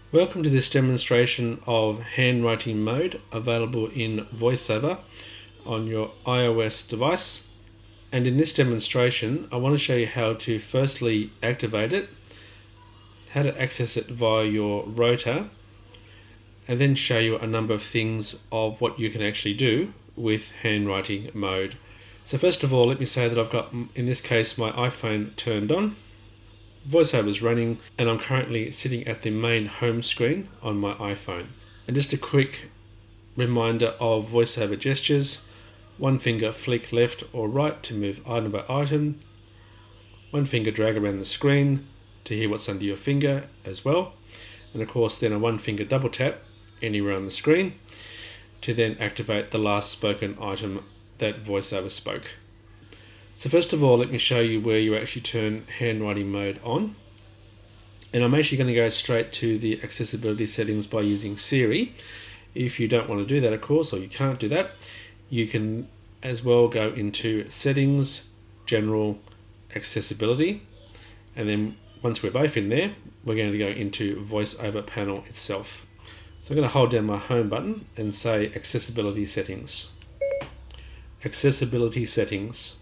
Welcome to this demonstration of handwriting mode available in VoiceOver on your iOS device. And in this demonstration, I want to show you how to firstly activate it, how to access it via your rotor, and then show you a number of things of what you can actually do with handwriting mode. So first of all, let me say that I've got, in this case, my iPhone turned on. VoiceOver is running, and I'm currently sitting at the main home screen on my iPhone. And just a quick reminder of VoiceOver gestures: one finger flick left or right to move item by item, one finger drag around the screen to hear what's under your finger as well, and of course then a one finger double tap anywhere on the screen to then activate the last spoken item that VoiceOver spoke. So first of all, let me show you where you actually turn handwriting mode on. And I'm actually going to go straight to the accessibility settings by using Siri. If you don't want to do that, of course, or you can't do that, you can as well go into Settings, General, Accessibility. And then once we're both in there, we're going to go into VoiceOver panel itself. So I'm going to hold down my home button and say Accessibility Settings. Accessibility Settings.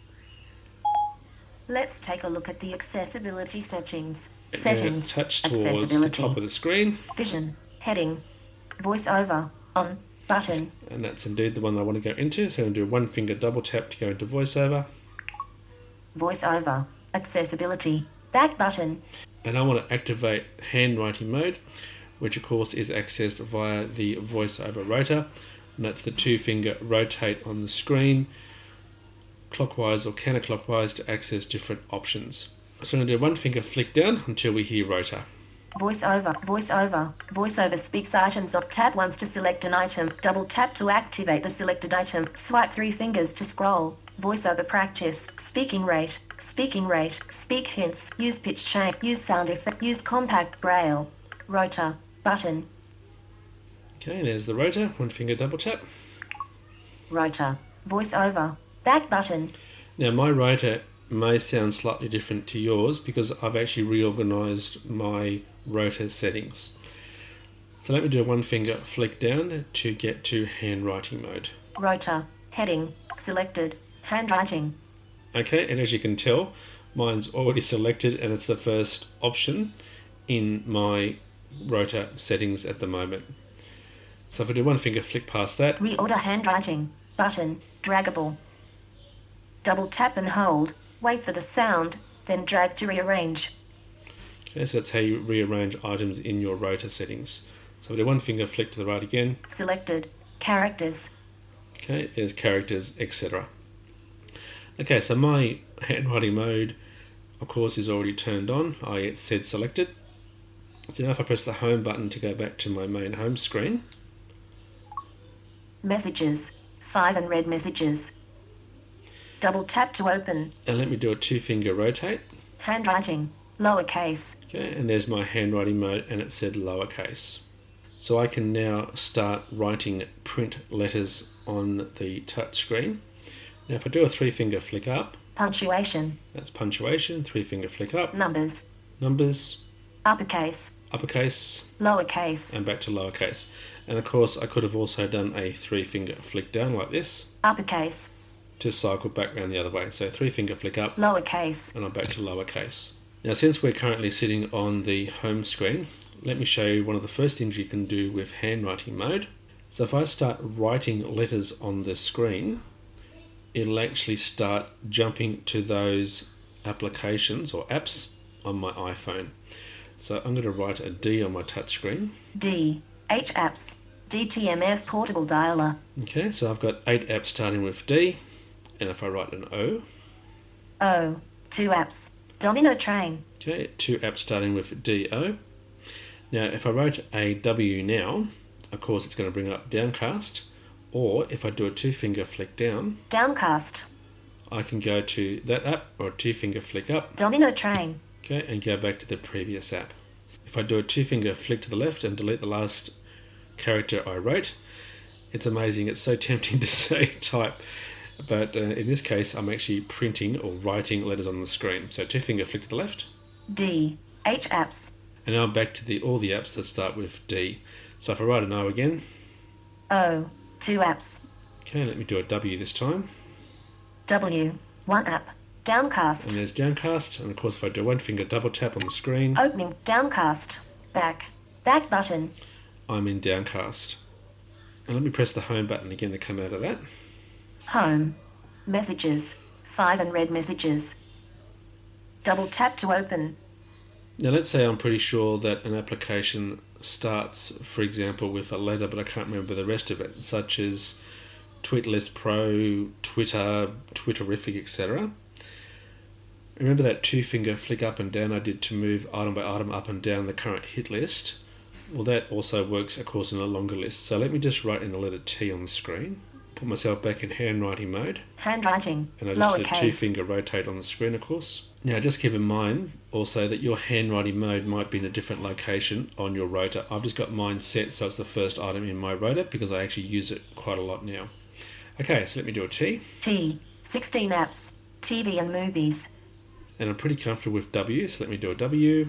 Let's take a look at the accessibility settings. Settings. Touch towards the top of the screen. Vision. Heading. VoiceOver. On. Button. And that's indeed the one I want to go into. So I'm going to do one finger double tap to go into VoiceOver. VoiceOver. Accessibility. Back button. And I want to activate handwriting mode, which of course is accessed via the VoiceOver rotor. And that's the two finger rotate on the screen, clockwise or counterclockwise, to access different options. So I'm going to do one finger flick down until we hear rotor. VoiceOver speaks items up. Tap once to select an item. Double tap to activate the selected item. Swipe three fingers to scroll. VoiceOver practice. Speaking rate. Speak hints. Use pitch change. Use sound effect. Use compact braille. Rotor. Button. Okay, there's the rotor. One finger double tap. Rotor. VoiceOver. Back button. Now my rotor may sound slightly different to yours because I've actually reorganized my rotor settings. So let me do a one finger flick down to get to handwriting mode. Rotor. Heading. Selected. Handwriting. Okay, and as you can tell, mine's already selected and it's the first option in my rotor settings at the moment. So if I do one finger flick past that. Reorder handwriting. Button. Draggable. Double tap and hold. Wait for the sound, then drag to rearrange. Okay, so that's how you rearrange items in your rotor settings. So I do one finger flick to the right again. Selected. Characters. Okay, there's characters, etc. Okay, so my handwriting mode, of course, is already turned on. It said selected. So now if I press the home button to go back to my main home screen. Messages. 5 and red messages. Double tap to open. And let me do a two finger rotate. Handwriting. Lowercase. Okay, and there's my handwriting mode and it said lowercase. So I can now start writing print letters on the touch screen. Now if I do a three finger flick up. Punctuation. That's punctuation. Three finger flick up. Numbers. Uppercase. Lowercase. And back to lowercase. And of course I could have also done a three finger flick down like this. Uppercase. To cycle back around the other way. So three finger flick up. Lowercase. And I'm back to lowercase. Now since we're currently sitting on the home screen, let me show you one of the first things you can do with handwriting mode. So if I start writing letters on the screen, it'll actually start jumping to those applications or apps on my iPhone. So I'm going to write a D on my touch screen. D. H apps. DTMF portable dialer. Okay, so I've got 8 apps starting with D. And if I write an O. O. 2 apps. Domino train. Okay, 2 apps starting with DO. Now if I wrote a W now, of course it's going to bring up downcast. Or if I do a two finger flick down. Downcast. I can go to that app or a two finger flick up. Domino train. Okay, and go back to the previous app. If I do a two finger flick to the left and delete the last character I wrote, it's amazing. It's so tempting to say type. But in this case, I'm actually printing or writing letters on the screen. So two finger flick to the left. D. H apps. And now I'm back to all the apps that start with D. So if I write an O again. O, 2 apps. Okay, let me do a W this time. W, 1 app. Downcast. And there's Downcast. And of course, if I do one finger double tap on the screen. Opening, Downcast. Back. Back button. I'm in Downcast. And let me press the home button again to come out of that. Home. Messages. 5 and red messages. Double tap to open. Now let's say I'm pretty sure that an application starts, for example, with a letter, but I can't remember the rest of it, such as Tweetlist Pro, Twitter, Twitterific, etc. Remember that 2-finger flick up and down I did to move item by item up and down the current hit list? Well, that also works, of course, in a longer list. So let me just write in the letter T on the screen, put myself back in handwriting mode. Handwriting, and I just did a lowercase. 2-finger rotate on the screen, of course. Now, just keep in mind also that your handwriting mode might be in a different location on your rotor. I've just got mine set so it's the first item in my rotor because I actually use it quite a lot now. Okay, so let me do a T. T, 16 apps. TV and movies. And I'm pretty comfortable with W, so let me do a W.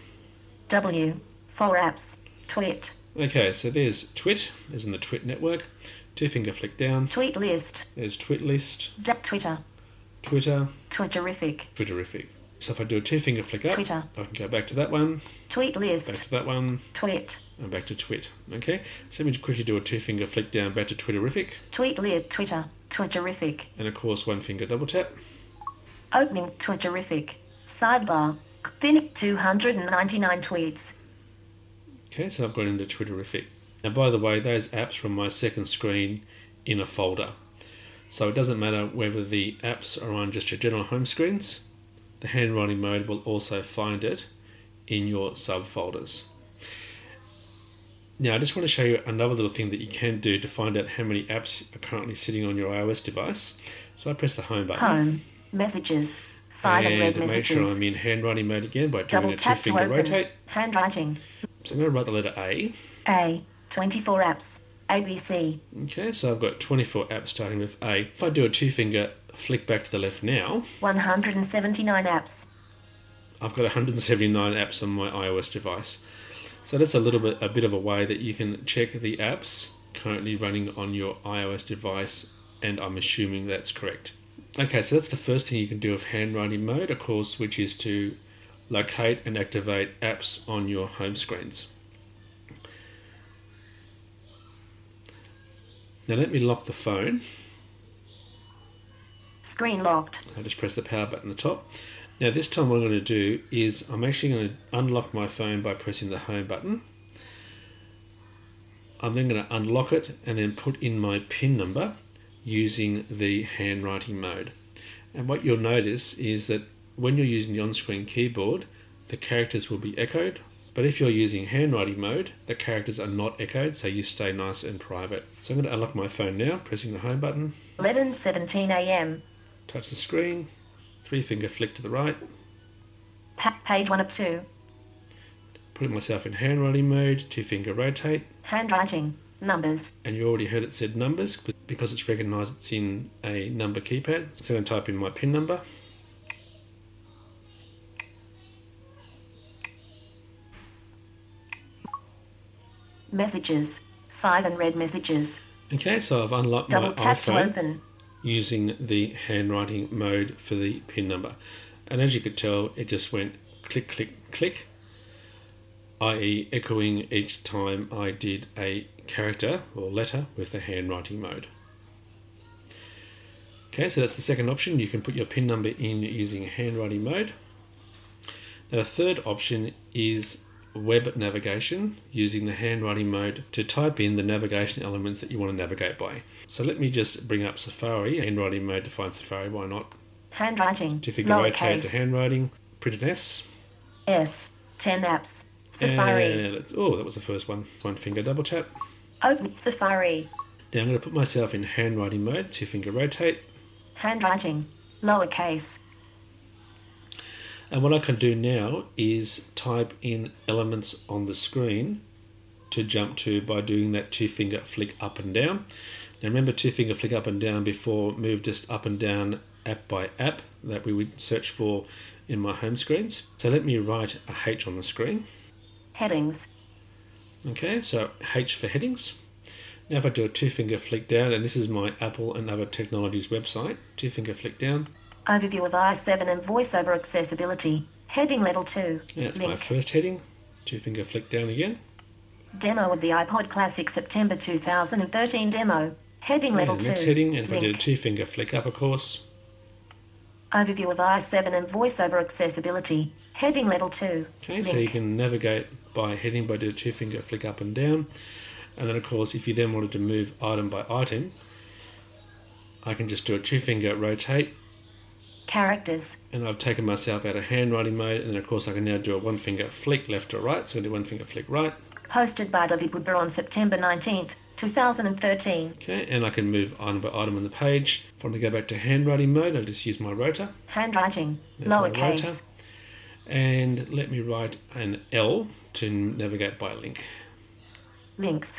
W, 4 apps. Twit. Okay, so there's Twit, as in the Twit network. 2-finger flick down. Tweet list. There's Twit list. Twitter. Twitter. Twitterific. Twitterific. So if I do a 2-finger flick up, Twitter. I can go back to that one, Tweet back list. to that one, Twit. and back to Twit. Okay, so let me quickly do a 2-finger flick down back to Twitterific, Tweet lid. Twitter. Twitterific. and of course 1-finger double tap. Opening Twitterific. Sidebar. Thin 299 tweets. Okay, so I've got into Twitterific. Now, by the way, those apps from my second screen in a folder. So it doesn't matter whether the apps are on just your general home screens, the handwriting mode will also find it in your subfolders. Now, I just want to show you another little thing that you can do to find out how many apps are currently sitting on your iOS device. So I press the home button. Home. Messages. 5 and red And make messages. sure I'm in handwriting mode again by doing Double a tap to 2-finger open. rotate. Handwriting. So I'm going to write the letter A. A. 24 apps. ABC. Okay, so I've got 24 apps starting with A. If I do a 2-finger flick back to the left now, 179 apps. I've got 179 apps on my iOS device. So that's a bit of a way that you can check the apps currently running on your iOS device, and I'm assuming that's correct. Okay, so that's the first thing you can do with handwriting mode, of course, which is to locate and activate apps on your home screens. Now let me lock the phone. Screen locked. I just press the power button at the top. Now this time what I'm going to do is I'm actually going to unlock my phone by pressing the home button. I'm then going to unlock it and then put in my PIN number using the handwriting mode. And what you'll notice is that when you're using the on-screen keyboard, the characters will be echoed. But if you're using handwriting mode, the characters are not echoed, so you stay nice and private. So I'm going to unlock my phone now, pressing the home button. 11:17 a.m. Touch the screen, 3-finger flick to the right, Page 1 of 2. putting myself in handwriting mode, 2-finger rotate, Handwriting. Numbers. and you already heard it said numbers because it's recognised it's in a number keypad. So I'm going to type in my PIN number. Messages. 5 and red messages. Okay, so I've unlocked Double my tap to iPhone open. using the handwriting mode for the PIN number. And as you could tell, it just went click, click, click, i.e. echoing each time I did a character or letter with the handwriting mode. Okay, so that's the second option. You can put your PIN number in using handwriting mode. Now the third option is web navigation using the handwriting mode to type in the navigation elements that you want to navigate by. So let me just bring up Safari, handwriting mode to find Safari, why not? Handwriting. 2-finger rotate to Lowercase. handwriting, print an S. S. 10 apps. Safari. And that was the first one. 1-finger double tap. Open Safari. Now I'm going to put myself in handwriting mode, 2-finger rotate. Handwriting. Lowercase. And what I can do now is type in elements on the screen to jump to by doing that 2-finger flick up and down. Now remember, 2-finger flick up and down before moved us up and down app by app that we would search for in my home screens. So let me write a H on the screen. Headings. Okay, so H for headings. Now if I do a two-finger flick down, and this is my Apple and Other Technologies website, two-finger flick down. Overview of iOS 7 and VoiceOver accessibility. Heading level 2. That's Link. my first heading. Two-finger flick down again. Demo of the iPod Classic September 2013 demo. Heading level 2. Next heading, and if I Link. did a two-finger flick up, of course. Overview of iOS 7 and VoiceOver accessibility. Heading level 2. Okay, so you can navigate by heading by doing a two-finger flick up and down. And then, of course, if you then wanted to move item by item, I can just do a two-finger rotate. Characters. And I've taken myself out of handwriting mode. And then, of course, I can now do a one-finger flick left or right. So I'm going to do one-finger flick right. Posted by David Woodber on September 19th, 2013. Okay, and I can move item by item on the page. If I want to go back to handwriting mode, I'll just use my rotor. Handwriting. There's my rotor. Lowercase. And let me write an L to navigate by link. Links.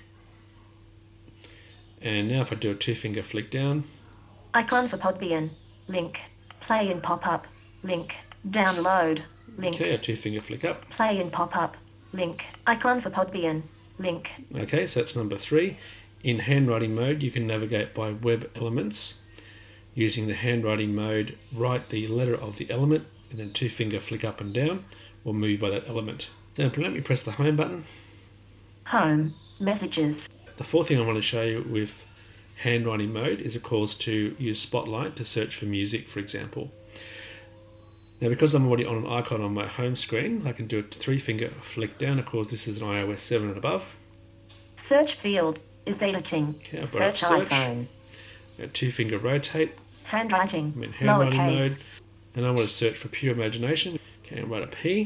And now if I do a two-finger flick down, Icon for Podbean. Link. Play in pop-up. Link. Download. Link. okay, a two-finger flick up. Play in pop-up. Link. Icon for Podbean. Link. Okay, so that's number 3. In handwriting mode, you can navigate by web elements. Using the handwriting mode, write the letter of the element, and then two-finger flick up and down, or move by that element. Then let me press the home button. Home. Messages. The fourth thing I want to show you with handwriting mode is, of course, to use Spotlight to search for music, for example. Now, because I'm already on an icon on my home screen, I can do a three-finger flick down. Of course, this is an iOS 7 and above. Search field is editing. Okay, I've Search got search. iPhone. A two-finger rotate. Handwriting. I'm in handwriting Lowercase. mode. And I want to search for Pure Imagination. Okay, I'll write a P.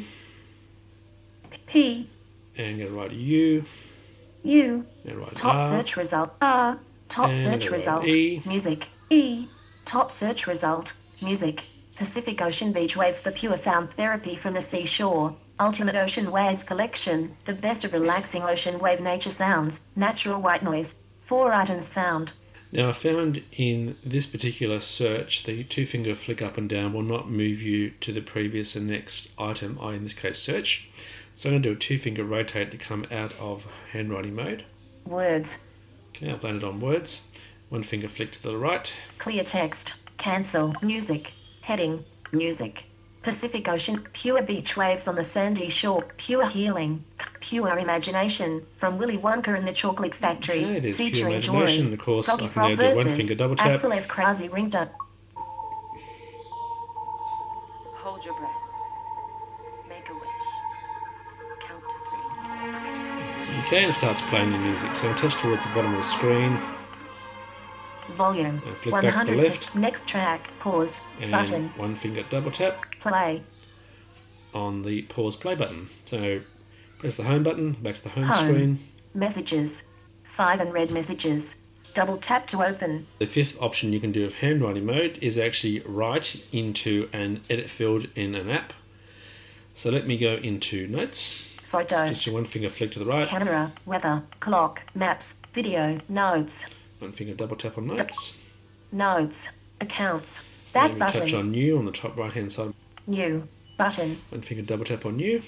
P. And I'm going to write a U. U. And write Top R. search result. R. Top And search a result. E. Music. E. Top search result. Music. Pacific Ocean beach waves for pure sound therapy from the seashore. Ultimate Ocean Waves Collection. The best of relaxing ocean wave nature sounds. Natural white noise. 4 items found. Now, I found in this particular search, the two-finger flick up and down will not move you to the previous and next item, in this case, search. So I'm going to do a two-finger rotate to come out of handwriting mode. Words. Okay, I've landed on words. One finger flick to the right. Clear text. Cancel. Music. Heading. Music. Pacific Ocean. Pure beach waves on the sandy shore. Pure healing. Pure imagination. From Willy Wonka and the Chocolate Factory. Okay, there's Pure Featuring Imagination. Jory. Of course, Froggy I can Frog now do versus one finger double tap. Axel F. Krause ringtone. Hold your breath. Make a wish. Count to 3. Okay, and it starts playing the music. So I'll touch towards the bottom of the screen. Volume. And flick back to the left. Next track. Pause. And Button. one finger double tap Play. on the pause play button. So press the home button, back to the home Home. screen. Messages. 5 unread messages. Double tap to open. The fifth option you can do of handwriting mode is actually write into an edit field in an app. So let me go into notes. Photos. Just a one finger flick to the right, Camera. Weather. Clock. Maps. Video. Notes. one finger double tap on notes. Notes. Accounts. Let Back me button. touch on new on the top right hand side. New. Button. One finger double tap on new.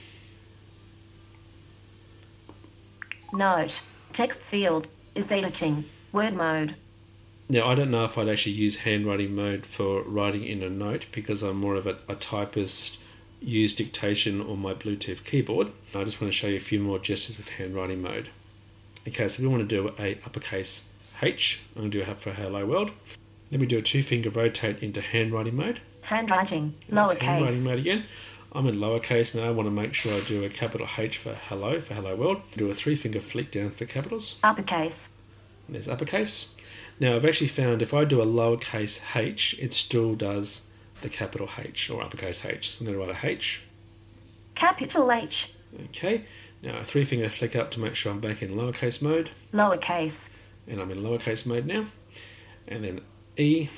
Note. Text field is editing. Word mode. Now, I don't know if I'd actually use handwriting mode for writing in a note because I'm more of a typist, use dictation on my Bluetooth keyboard. I just want to show you a few more gestures with handwriting mode. Okay, so we want to do a uppercase H. I'm going to do a for Hello World. Let me do a two-finger rotate into handwriting mode. Handwriting. That's handwriting Lowercase. mode again. I'm in lowercase now. I want to make sure I do a capital H for Hello World. Do a three-finger flick down for capitals. Uppercase. And there's uppercase. Now, I've actually found if I do a lowercase h, it still does the capital H or uppercase H. So I'm going to write a H. Capital H. Okay. Now, a three-finger flick up to make sure I'm back in lowercase mode. Lowercase. And I'm in lowercase mode now. And then E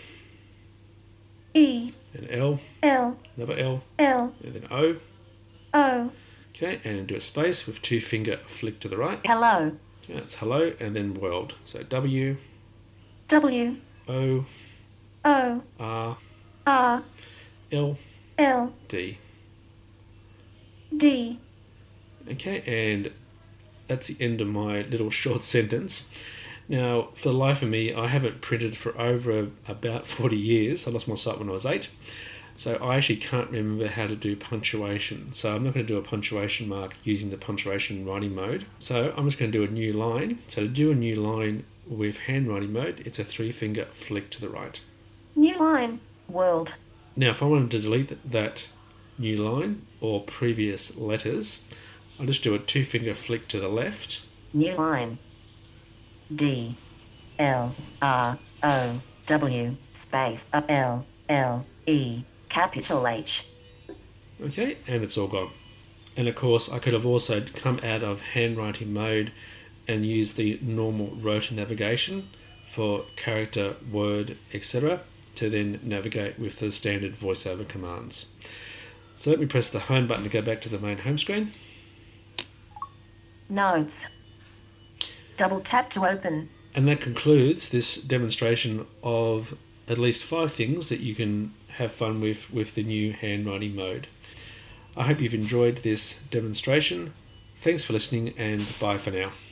E. and L, L. another L, L. and then O. O. Okay, and do a space with two-finger flick to the right. Hello. Okay, that's hello, and then world. So W, W. O, O. R, R. L, L. D. D. Okay, and that's the end of my little short sentence. Now, for the life of me, I haven't printed for over about 40 years. I lost my sight when I was 8. So I actually can't remember how to do punctuation. So I'm not going to do a punctuation mark using the punctuation writing mode. So I'm just going to do a new line. So to do a new line with handwriting mode, it's a 3-finger flick to the right. New line. World. Now, if I wanted to delete that new line or previous letters, I'll just do a 2-finger flick to the left. New line. D L R O W space L L E capital H. Okay, and it's all gone. And of course, I could have also come out of handwriting mode and use the normal rotor navigation for character, word, etc. to then navigate with the standard voiceover commands. So let me press the home button to go back to the main home screen. Notes. Double tap to open. And that concludes this demonstration of at least 5 things that you can have fun with the new handwriting mode. I hope you've enjoyed this demonstration. Thanks for listening, and bye for now.